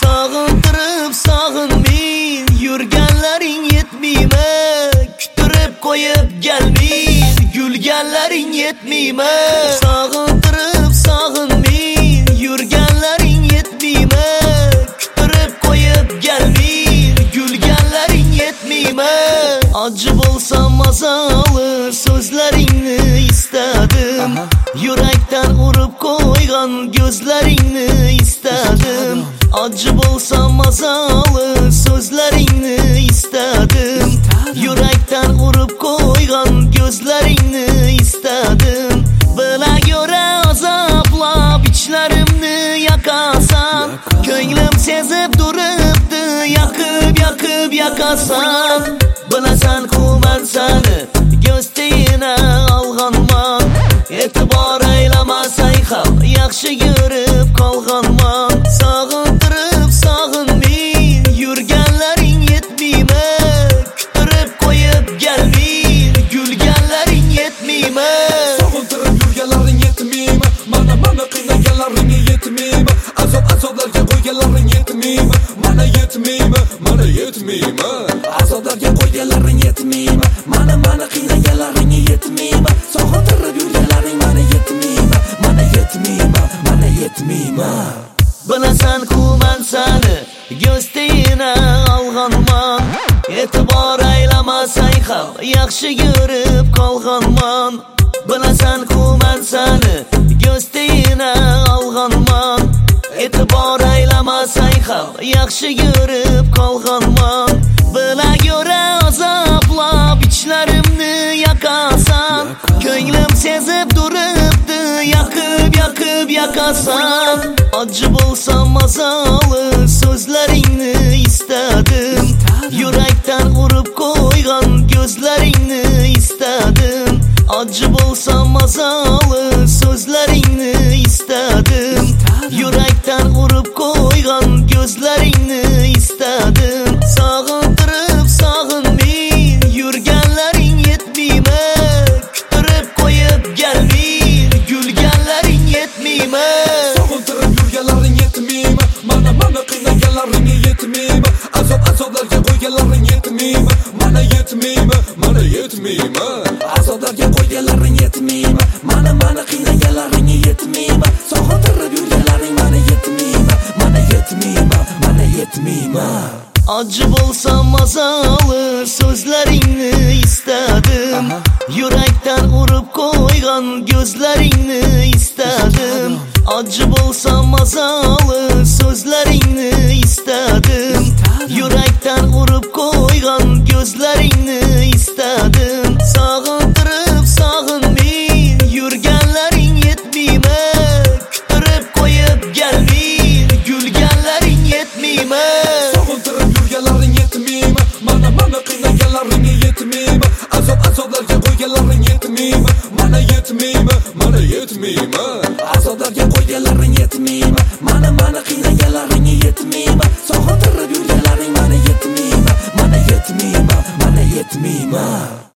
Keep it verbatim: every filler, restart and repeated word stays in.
Sog'intirib sog'inmin, yurganlaring yetmiymi? Kutirib qo'yib galmin, gulganlaring yetmiymi? Sog'intirib sog'inmin, yurganlaring yetmiymi? Kutirib qo'yib galmin, gulganlaring yetmiymi? Acı bo'lsa mazalı so'zlaringni istadim, yurakdan urib qo'ygan gözlaringni istadim. Acı bo'lsa mazalı so'zlaringni istadim, yurakdan urib qo'ygan gözlaringni istadim. Bila göre azoblab ichlarimni yakasan, ko'nglim sezib turibdi, yaqib yaqib yakasan. Bilasan ku men seni gösteyine alganman, e'tibor aylamasay ham yaxshi ko'rib qolganman. Sog'intirib sog'inmin, yurganlaring yetmiymi? Kutirib qo'yib galmin, gulganlaring yetmiymi? Sog'intirib yurganlaring yetmiymi? Mana mana qiynaganlaring yetmiymi? Azob azoblarga qo'yganlaring yetmiymi? Mana yetmiymi? Mana yetmiymi? Azoblarga qo'yganlaring yetmiymi? Mana mana qiynaganlaring yetmiymi? Sog'intirib yurganlaring mana yetmiymi? Mana yetmiymi? Mana yetmiymi? Bilasan ku men seni gösteyine alganman, e'tibor aylamasay ham yaxshi ko'rib qolganman. Bilasan ku men seni gösteyine alganman, e'tibor aylamasay ham yaxshi ko'rib qolganman. Bila göre azoblab ichlarimni yakasan, ko'nglim sezib turibdi, yaqib yaqib yakasan. Acı bo'lsa mazalı so'zlaringni istadim, yurakdan urib qo'ygan gözlaringni istadim. Acı bo'lsa mazalı so'zlaringni istadim, yurakdan urib qo'ygan gözlaringni istadim. Sog'intirib sog'inmin, yurganlaring yetmiymi? Kutirib qo'yib galmin, gulganlaring yetmiymi? Sog'intirib yurganlaring yetmiymi? Mana mana qiynaganlaring yetmiymi? Azob azoblarga qo'yganlaring yetmiymi? Mana yetmiymi? Mana yetmiymi? Azoblarga qo'yganlaring yetmiymi? Mana mana qiynaganlaring yetmiymi? Sog'intirib yurganlaring mana yetmiymi? Mana yetmiymi? Mana yetmiymi? Acı bo'lsa mazalı so'zlaringni istadim, yurakdan urib qo'ygan gözlaringni istadim. Acı bo'lsa mazalı so'zlaringni istadim, yurakdan urib qo'ygan gözlaringni istadim. Sog'intirib sog'inmin, yurganlaring yetmiymi? Kutirib qo'yib galmin, gulganlaring yetmiymi? Sog'intirib yurganlaring yetmiymi? Mana mana qiynaganlaring yetmiymi? Azob azoblarga qo'yganlaring yetmiymi? Mana yetmiymi? Mana yetmiymi? Azoblarga qo'yganlaring yetmiymi? Mana mana qiynaganlaring yetmiymi? Sog'intirib yurganlaring mana yetmiymi? Mana yetmiymi? Mana yetmiymi?